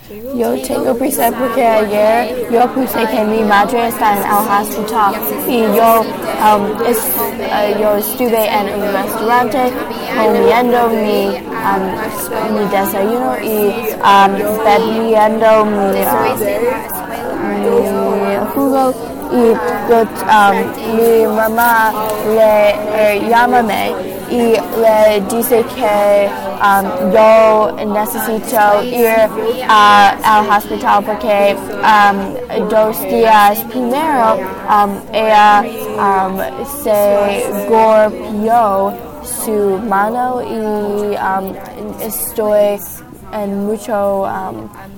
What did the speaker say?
Yo tengo prisa porque ayer yo puse que mi madre está en el hospital y yo estuve en un restaurante comiendo mi desayuno y bebiendo mi jugo y mi mamá le llámame y le dice que yo necesito ir al hospital porque 2 días primero ella se golpeó su mano y estoy en mucho